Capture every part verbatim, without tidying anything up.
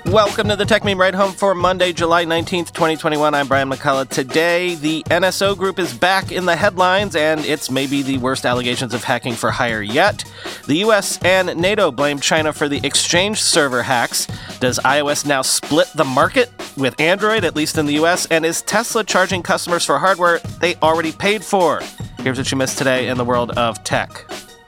Welcome to the Tech Meme Ride Home for Monday, July nineteenth, twenty twenty-one. I'm Brian McCullough. Today, the N S O Group is back in the headlines, and it's maybe the worst allegations of hacking for hire yet. The U S and NATO blame China for the Exchange server hacks. Does iOS now split the market with Android, at least in the U S? And is Tesla charging customers for hardware they already paid for? Here's what you missed today in the world of tech.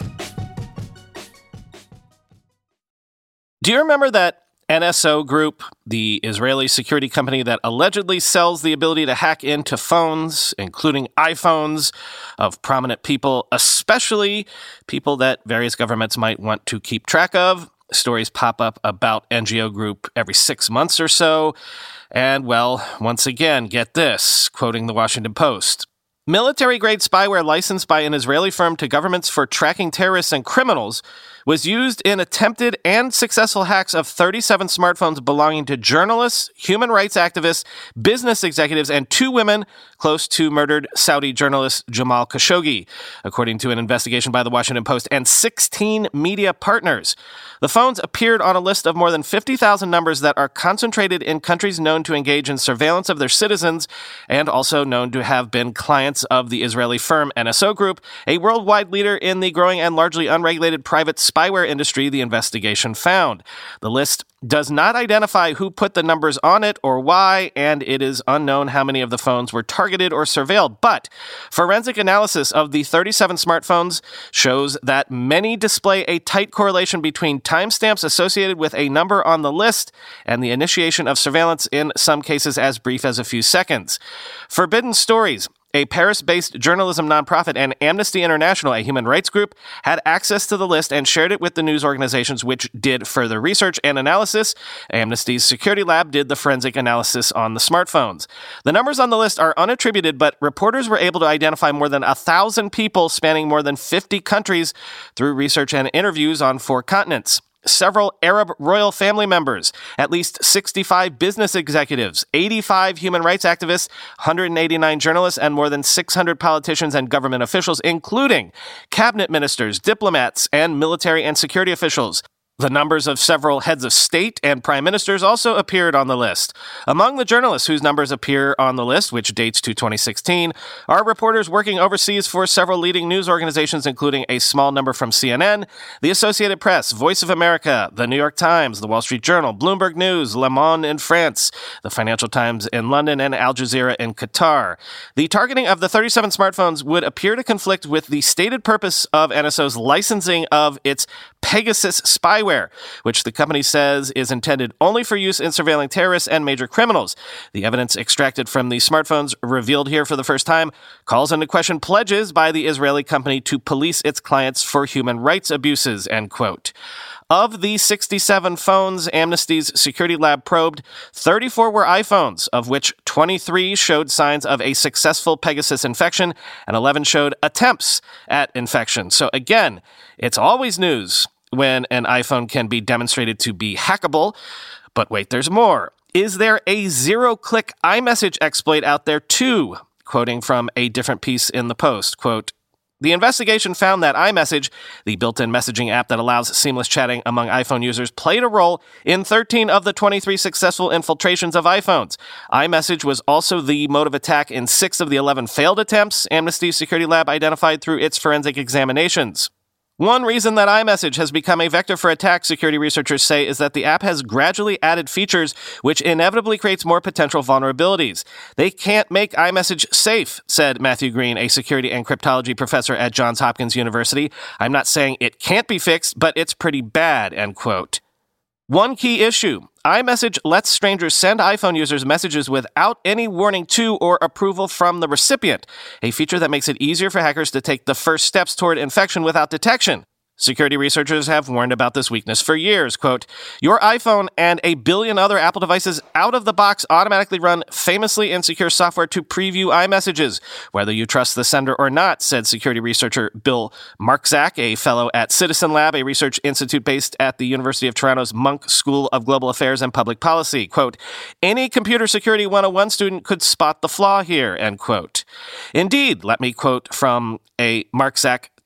Do you remember that N S O Group, the Israeli security company that allegedly sells the ability to hack into phones, including iPhones, of prominent people, especially people that various governments might want to keep track of? Stories pop up about N G O Group every six months or so. And, well, once again, get this, quoting the Washington Post. Military-grade spyware licensed by an Israeli firm to governments for tracking terrorists and criminals was used in attempted and successful hacks of thirty-seven smartphones belonging to journalists, human rights activists, business executives, and two women close to murdered Saudi journalist Jamal Khashoggi, according to an investigation by the Washington Post and sixteen media partners. The phones appeared on a list of more than fifty thousand numbers that are concentrated in countries known to engage in surveillance of their citizens and also known to have been clients of the Israeli firm N S O Group, a worldwide leader in the growing and largely unregulated private spyware industry, the investigation found. The list does not identify who put the numbers on it or why, and it is unknown how many of the phones were targeted or surveilled. But forensic analysis of the thirty-seven smartphones shows that many display a tight correlation between timestamps associated with a number on the list and the initiation of surveillance, in some cases as brief as a few seconds. Forbidden Stories, a Paris-based journalism nonprofit, and Amnesty International, a human rights group, had access to the list and shared it with the news organizations, which did further research and analysis. Amnesty's security lab did the forensic analysis on the smartphones. The numbers on the list are unattributed, but reporters were able to identify more than a thousand people spanning more than fifty countries through research and interviews on four continents. Several Arab royal family members, at least sixty-five business executives, eighty-five human rights activists, one hundred eighty-nine journalists, and more than six hundred politicians and government officials, including cabinet ministers, diplomats, and military and security officials. The numbers of several heads of state and prime ministers also appeared on the list. Among the journalists whose numbers appear on the list, which dates to twenty sixteen, are reporters working overseas for several leading news organizations, including a small number from C N N, the Associated Press, Voice of America, the New York Times, the Wall Street Journal, Bloomberg News, Le Monde in France, the Financial Times in London, and Al Jazeera in Qatar. The targeting of the thirty-seven smartphones would appear to conflict with the stated purpose of N S O's licensing of its Pegasus spyware, which the company says is intended only for use in surveilling terrorists and major criminals. The evidence extracted from the smartphones, revealed here for the first time, calls into question pledges by the Israeli company to police its clients for human rights abuses, end quote. Of the sixty-seven phones Amnesty's security lab probed, thirty-four were iPhones, of which twenty-three showed signs of a successful Pegasus infection and eleven showed attempts at infection. So again, it's always news when an iPhone can be demonstrated to be hackable. But wait, there's more. Is there a zero-click iMessage exploit out there too? Quoting from a different piece in the Post, quote, the investigation found that iMessage, the built-in messaging app that allows seamless chatting among iPhone users, played a role in thirteen of the twenty-three successful infiltrations of iPhones. iMessage was also the mode of attack in six of the eleven failed attempts Amnesty's security lab identified through its forensic examinations. One reason that iMessage has become a vector for attack, security researchers say, is that the app has gradually added features which inevitably creates more potential vulnerabilities. They can't make iMessage safe, said Matthew Green, a security and cryptology professor at Johns Hopkins University. I'm not saying it can't be fixed, but it's pretty bad, end quote. One key issue. iMessage lets strangers send iPhone users messages without any warning to or approval from the recipient, a feature that makes it easier for hackers to take the first steps toward infection without detection. Security researchers have warned about this weakness for years. Quote, your iPhone and a billion other Apple devices out of the box automatically run famously insecure software to preview iMessages, whether you trust the sender or not, said security researcher Bill Marczak, a fellow at Citizen Lab, a research institute based at the University of Toronto's Munk School of Global Affairs and Public Policy. Quote, any computer security one oh one student could spot the flaw here, end quote. Indeed, let me quote from a Marczak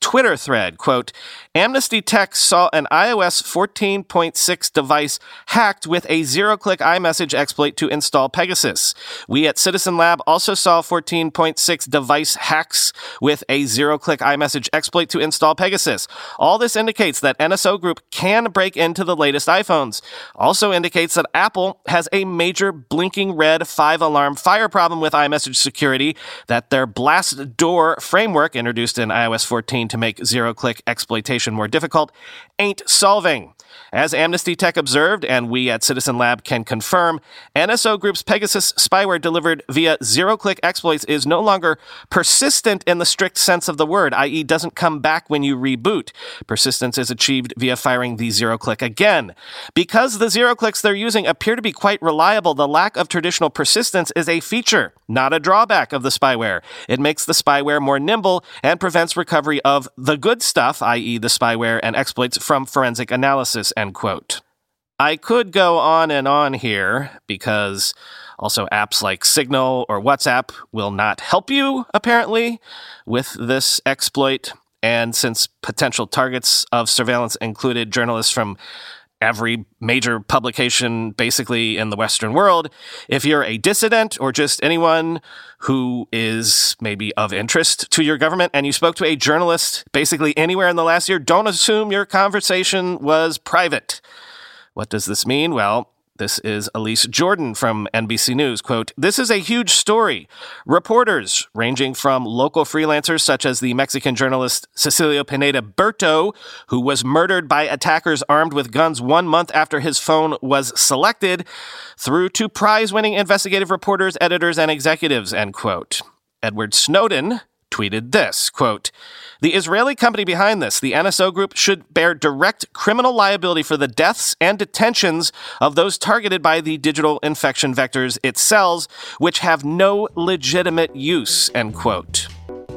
Twitter thread, quote, Amnesty Tech saw an iOS fourteen point six device hacked with a zero-click iMessage exploit to install Pegasus. We at Citizen Lab also saw fourteen point six device hacks with a zero-click iMessage exploit to install Pegasus. All this indicates that N S O Group can break into the latest iPhones. Also indicates that Apple has a major blinking red five-alarm fire problem with iMessage security that their Blast Door framework, introduced in iOS fourteen to make zero-click exploitation more difficult, ain't solving. As Amnesty Tech observed, and we at Citizen Lab can confirm, N S O Group's Pegasus spyware delivered via zero-click exploits is no longer persistent in the strict sense of the word, that is doesn't come back when you reboot. Persistence is achieved via firing the zero-click again. Because the zero-clicks they're using appear to be quite reliable, the lack of traditional persistence is a feature, not a drawback of the spyware. It makes the spyware more nimble and prevents recovery of the good stuff, that is the spyware and exploits, from forensic analysis, end quote. I could go on and on here because also apps like Signal or WhatsApp will not help you, apparently, with this exploit. And since potential targets of surveillance included journalists from every major publication basically in the Western world, if you're a dissident or just anyone who is maybe of interest to your government and you spoke to a journalist basically anywhere in the last year, don't assume your conversation was private. What does this mean? Well, this is Elise Jordan from N B C News. Quote, this is a huge story. Reporters, ranging from local freelancers such as the Mexican journalist Cecilio Pineda Berto, who was murdered by attackers armed with guns one month after his phone was selected, through to prize-winning investigative reporters, editors, and executives, end quote. Edward Snowden tweeted this, quote, the Israeli company behind this, the N S O Group, should bear direct criminal liability for the deaths and detentions of those targeted by the digital infection vectors it sells, which have no legitimate use, end quote.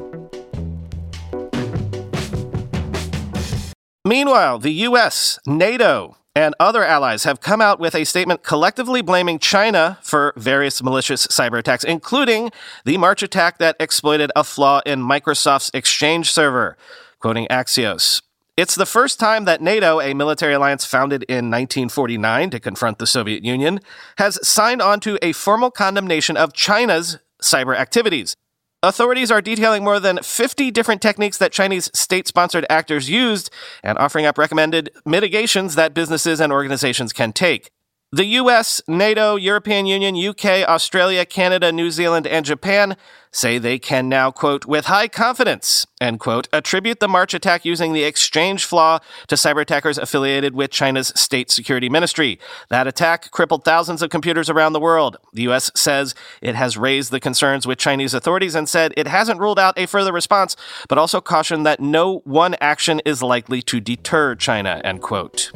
Meanwhile, the U S, NATO, and other allies have come out with a statement collectively blaming China for various malicious cyber attacks, including the March attack that exploited a flaw in Microsoft's Exchange server, quoting Axios. It's the first time that NATO, a military alliance founded in nineteen forty-nine to confront the Soviet Union, has signed on to a formal condemnation of China's cyber activities. Authorities are detailing more than fifty different techniques that Chinese state-sponsored actors used and offering up recommended mitigations that businesses and organizations can take. The U S, NATO, European Union, U K, Australia, Canada, New Zealand, and Japan say they can now, quote, with high confidence, end quote, attribute the March attack using the Exchange flaw to cyber attackers affiliated with China's state security ministry. That attack crippled thousands of computers around the world. The U S says it has raised the concerns with Chinese authorities and said it hasn't ruled out a further response, but also cautioned that no one action is likely to deter China, end quote.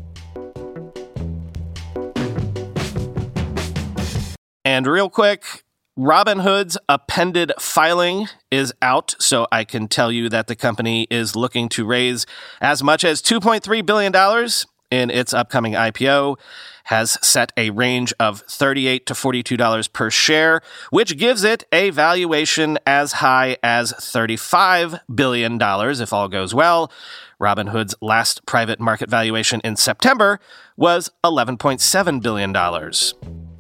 And real quick, Robinhood's appended filing is out, so I can tell you that the company is looking to raise as much as two point three billion dollars in its upcoming I P O, has set a range of thirty-eight to forty-two dollars per share, which gives it a valuation as high as thirty-five billion dollars if all goes well. Robinhood's last private market valuation in September was eleven point seven billion dollars.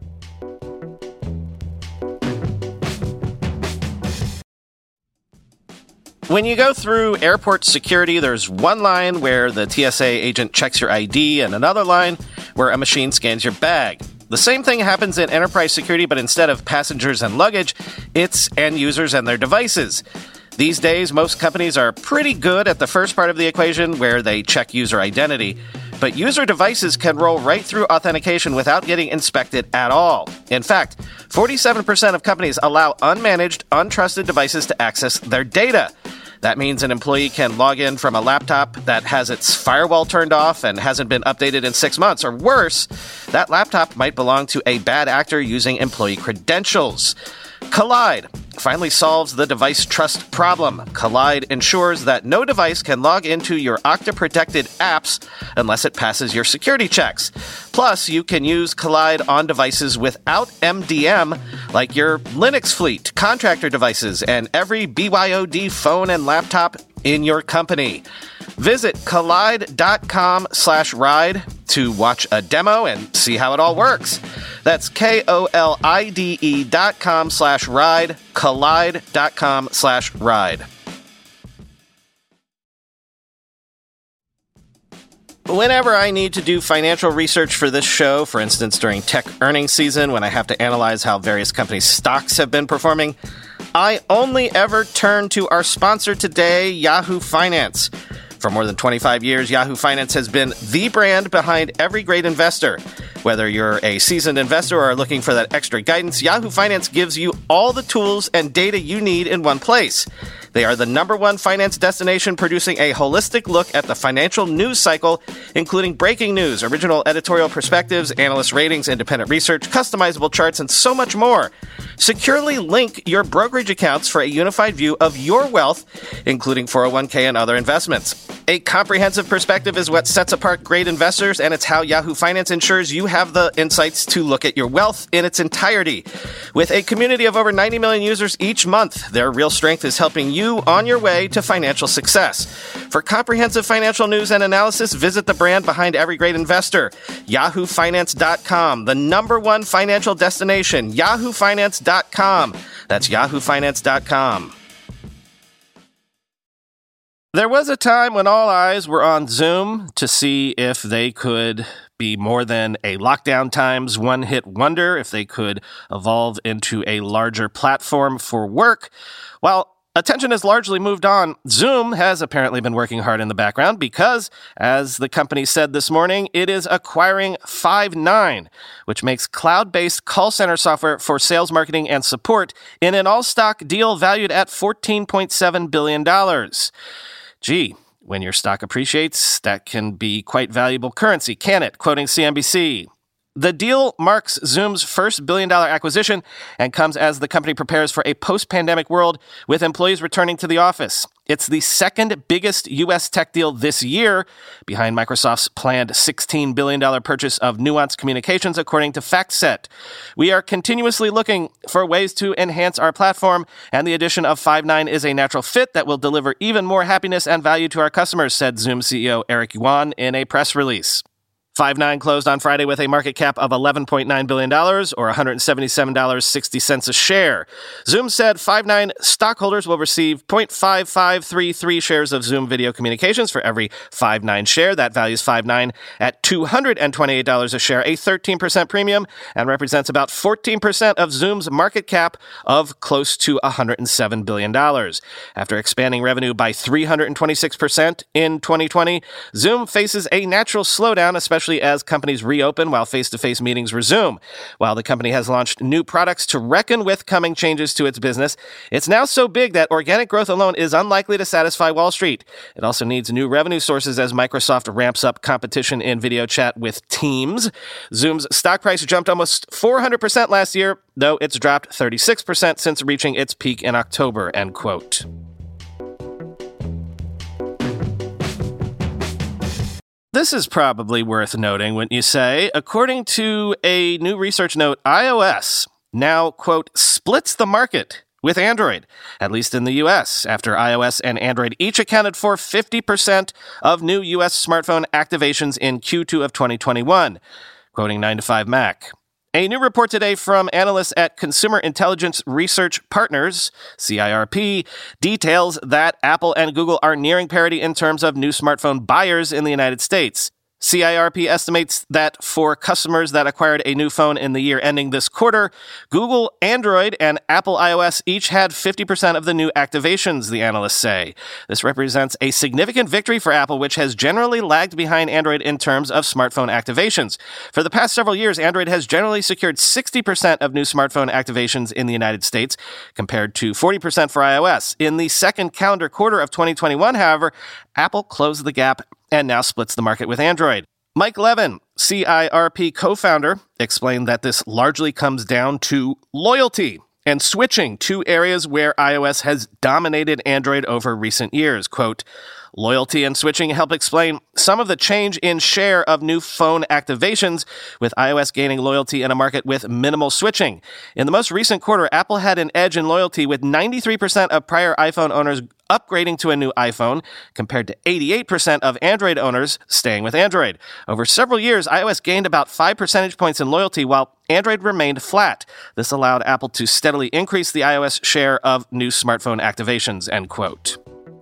When you go through airport security, there's one line where the T S A agent checks your I D and another line where a machine scans your bag. The same thing happens in enterprise security, but instead of passengers and luggage, it's end users and their devices. These days, most companies are pretty good at the first part of the equation where they check user identity, but user devices can roll right through authentication without getting inspected at all. In fact, forty-seven percent of companies allow unmanaged, untrusted devices to access their data. That means an employee can log in from a laptop that has its firewall turned off and hasn't been updated in six months. Or worse, that laptop might belong to a bad actor using employee credentials. Kolide finally solves the device trust problem. Kolide ensures that no device can log into your Okta-protected apps unless it passes your security checks. Plus, you can use Kolide on devices without M D M, like your Linux fleet, contractor devices, and every B Y O D phone and laptop in your company. Visit kolide.com slash ride to watch a demo and see how it all works. That's K-O-L-I-D-E dot com slash ride, kolide.com slash ride. Whenever I need to do financial research for this show, for instance during tech earnings season when I have to analyze how various companies' stocks have been performing, I only ever turn to our sponsor today, Yahoo Finance. For more than twenty-five years, Yahoo Finance has been the brand behind every great investor. Whether you're a seasoned investor or are looking for that extra guidance, Yahoo Finance gives you all the tools and data you need in one place. They are the number one finance destination producing a holistic look at the financial news cycle, including breaking news, original editorial perspectives, analyst ratings, independent research, customizable charts, and so much more. Securely link your brokerage accounts for a unified view of your wealth, including four oh one k and other investments. A comprehensive perspective is what sets apart great investors, and it's how Yahoo Finance ensures you have the insights to look at your wealth in its entirety. With a community of over ninety million users each month, their real strength is helping you on your way to financial success. For comprehensive financial news and analysis, visit the brand behind every great investor, yahoo finance dot com, the number one financial destination, yahoo finance dot com. That's yahoo finance dot com. There was a time when all eyes were on Zoom to see if they could be more than a lockdown times one-hit wonder, if they could evolve into a larger platform for work. While attention has largely moved on, Zoom has apparently been working hard in the background because, as the company said this morning, it is acquiring Five nine, which makes cloud-based call center software for sales, marketing, and support in an all-stock deal valued at fourteen point seven billion dollars. Gee, when your stock appreciates, that can be quite valuable currency, can it? Quoting C N B C. The deal marks Zoom's first billion-dollar acquisition and comes as the company prepares for a post-pandemic world with employees returning to the office. It's the second biggest U S tech deal this year, behind Microsoft's planned sixteen billion dollars purchase of Nuance Communications, according to FactSet. We are continuously looking for ways to enhance our platform, and the addition of Five nine is a natural fit that will deliver even more happiness and value to our customers, said Zoom C E O Eric Yuan in a press release. Five nine closed on Friday with a market cap of eleven point nine billion dollars, or one hundred seventy-seven dollars and sixty cents a share. Zoom said Five nine stockholders will receive zero point five five three three shares of Zoom Video Communications for every Five nine share. That values Five nine at two hundred twenty-eight dollars a share, a thirteen percent premium, and represents about fourteen percent of Zoom's market cap of close to one hundred seven billion dollars. After expanding revenue by three hundred twenty-six percent in twenty twenty, Zoom faces a natural slowdown, especially as companies reopen while face-to-face meetings resume. While the company has launched new products to reckon with coming changes to its business, it's now so big that organic growth alone is unlikely to satisfy Wall Street. It also needs new revenue sources as Microsoft ramps up competition in video chat with Teams. Zoom's stock price jumped almost four hundred percent last year, though it's dropped thirty-six percent since reaching its peak in October, end quote. This is probably worth noting, wouldn't you say? According to a new research note, iOS now, quote, splits the market with Android, at least in the U S, after iOS and Android each accounted for fifty percent of new U S smartphone activations in Q two of twenty twenty-one, quoting nine to five Mac. A new report today from analysts at Consumer Intelligence Research Partners, C I R P, details that Apple and Google are nearing parity in terms of new smartphone buyers in the United States. C I R P estimates that for customers that acquired a new phone in the year ending this quarter, Google Android and Apple iOS each had fifty percent of the new activations, the analysts say. This represents a significant victory for Apple, which has generally lagged behind Android in terms of smartphone activations. For the past several years, Android has generally secured sixty percent of new smartphone activations in the United States, compared to forty percent for iOS. In the second calendar quarter of twenty twenty-one, however, Apple closed the gap and now splits the market with Android. Mike Levin, C I R P co-founder, explained that this largely comes down to loyalty and switching, two areas where iOS has dominated Android over recent years. Quote, Loyalty and switching help explain some of the change in share of new phone activations, with iOS gaining loyalty in a market with minimal switching. In the most recent quarter, Apple had an edge in loyalty, with ninety-three percent of prior iPhone owners upgrading to a new iPhone, compared to eighty-eight percent of Android owners staying with Android. Over several years, iOS gained about five percentage points in loyalty, while Android remained flat. This allowed Apple to steadily increase the iOS share of new smartphone activations, end quote.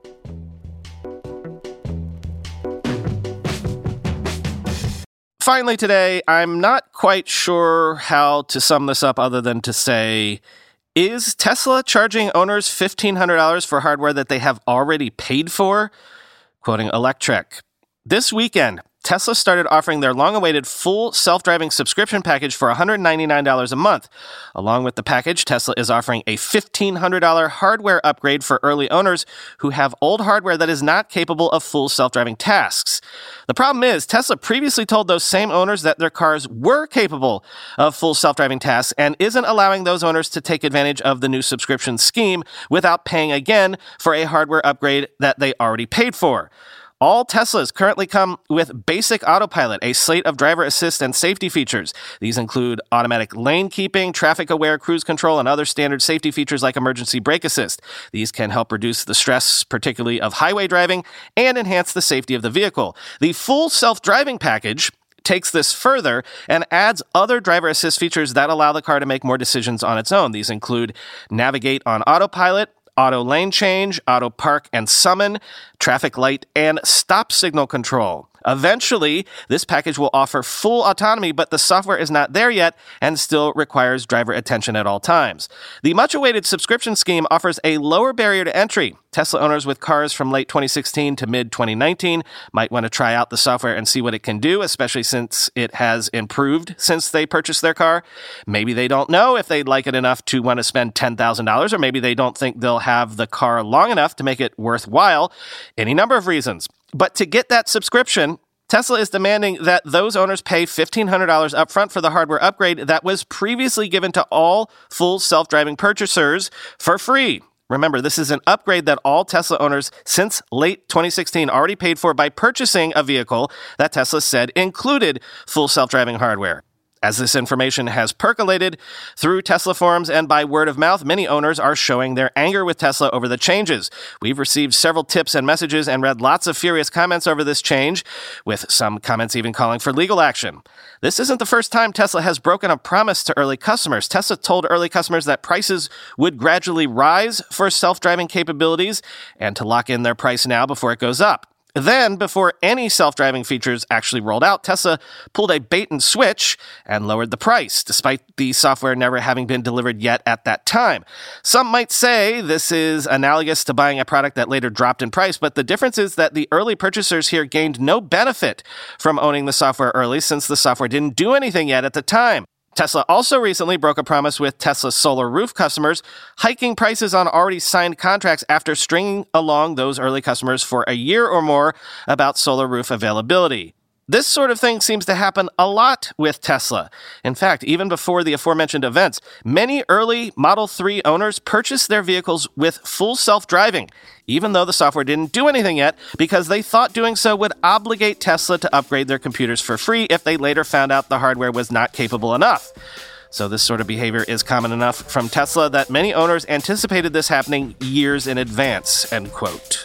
Finally today, I'm not quite sure how to sum this up other than to say, is Tesla charging owners fifteen hundred dollars for hardware that they have already paid for? Quoting Electrek, this weekend, Tesla started offering their long-awaited full self-driving subscription package for one hundred ninety-nine dollars a month. Along with the package, Tesla is offering a fifteen hundred dollars hardware upgrade for early owners who have old hardware that is not capable of full self-driving tasks. The problem is, Tesla previously told those same owners that their cars were capable of full self-driving tasks and isn't allowing those owners to take advantage of the new subscription scheme without paying again for a hardware upgrade that they already paid for. All Teslas currently come with basic autopilot, a slate of driver assist and safety features. These include automatic lane keeping, traffic-aware cruise control, and other standard safety features like emergency brake assist. These can help reduce the stress, particularly of highway driving, and enhance the safety of the vehicle. The full self-driving package takes this further and adds other driver assist features that allow the car to make more decisions on its own. These include navigate on autopilot, auto lane change, auto park and summon, traffic light, and stop signal control. Eventually, this package will offer full autonomy, but the software is not there yet and still requires driver attention at all times. The much-awaited subscription scheme offers a lower barrier to entry. Tesla owners with cars from late twenty sixteen to mid twenty nineteen might want to try out the software and see what it can do, especially since it has improved since they purchased their car. Maybe they don't know if they'd like it enough to want to spend ten thousand dollars, or maybe they don't think they'll have the car long enough to make it worthwhile. Any number of reasons. But to get that subscription, Tesla is demanding that those owners pay fifteen hundred dollars upfront for the hardware upgrade that was previously given to all full self-driving purchasers for free. Remember, this is an upgrade that all Tesla owners since late twenty sixteen already paid for by purchasing a vehicle that Tesla said included full self-driving hardware. As this information has percolated through Tesla forums and by word of mouth, many owners are showing their anger with Tesla over the changes. We've received several tips and messages and read lots of furious comments over this change, with some comments even calling for legal action. This isn't the first time Tesla has broken a promise to early customers. Tesla told early customers that prices would gradually rise for self-driving capabilities and to lock in their price now before it goes up. Then, before any self-driving features actually rolled out, Tesla pulled a bait and switch and lowered the price, despite the software never having been delivered yet at that time. Some might say this is analogous to buying a product that later dropped in price, but the difference is that the early purchasers here gained no benefit from owning the software early, since the software didn't do anything yet at the time. Tesla also recently broke a promise with Tesla Solar Roof customers, hiking prices on already signed contracts after stringing along those early customers for a year or more about Solar Roof availability. This sort of thing seems to happen a lot with Tesla. In fact, even before the aforementioned events, many early Model three owners purchased their vehicles with full self-driving, even though the software didn't do anything yet, because they thought doing so would obligate Tesla to upgrade their computers for free if they later found out the hardware was not capable enough. So this sort of behavior is common enough from Tesla that many owners anticipated this happening years in advance, end quote.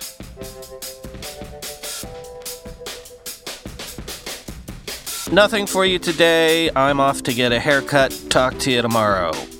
Nothing for you today. I'm off to get a haircut. Talk to you tomorrow.